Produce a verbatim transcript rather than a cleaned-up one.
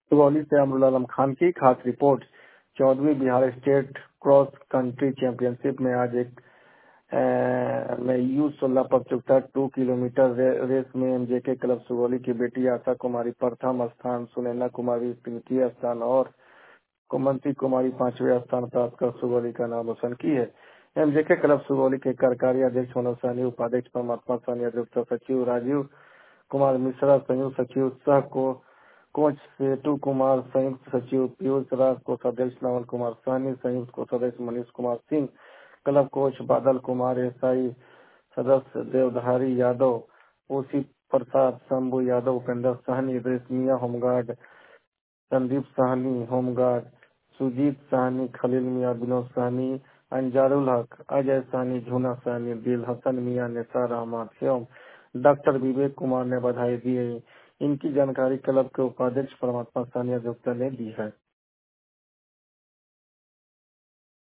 सुगौली से अमरुल आलम खान की खास रिपोर्ट। चौदहवीं Bihar state cross country championship में आज एक में यू सोलह प्रतियोगिता टू किलोमीटर रे, रेस में एमजेके क्लब सुगौली की बेटी आशा कुमारी प्रथम स्थान, सुनैना कुमारी तृतीय स्थान और कुमंती कुमारी पांचवें स्थान प्राप्त कर सुगौली का नाम रोशन की है। एमजेके क्लब सुगौली के कार्यकारी अध्यक्ष मनोज सहनी, उपाध्यक्ष परमात्मा सहनी, अध्यक्ष सचिव राजीव कुमार मिश्रा, संयुक्त सचिव सह को कोच सेतु कुमार, संयुक्त सचिव पीयूष राज, कोषाध्यक्ष नवल कुमार सहनी, संयुक्त कोषाध्यक्ष Manish Kumar Singh, club coach Badal Kumar, SI सदस्य Deodhari Yadav, OC Prasad, Shambhu Yadav, Upendra Sahni, Reshmiya home guard, Sandeep Sahni home guard, Sujeet Sahni, Khalil Miyan, Vinod Sahni, अंजारुल हक, अजय सहनी, झूना सहनी, दिल हसन मियाँ, निसार अहमद एवं डॉक्टर विवेक कुमार ने बधाई दी है। इनकी जानकारी क्लब के उपाध्यक्ष परमात्मा सहनी अध्यक्ष ने दी है।